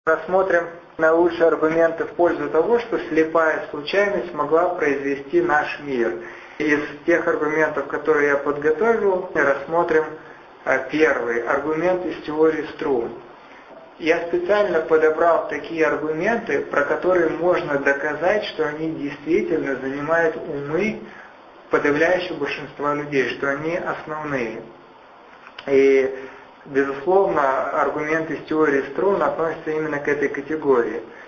Рассмотрим наилучшие аргументы в пользу того, что слепая случайность могла произвести наш мир. Из тех аргументов, которые я подготовил, рассмотрим первый аргумент из теории струн. Я специально подобрал такие аргументы, про которые можно доказать, что они действительно занимают умы подавляющего большинства людей, что они основные. И, безусловно, аргумент из теории струн относится именно к этой категории.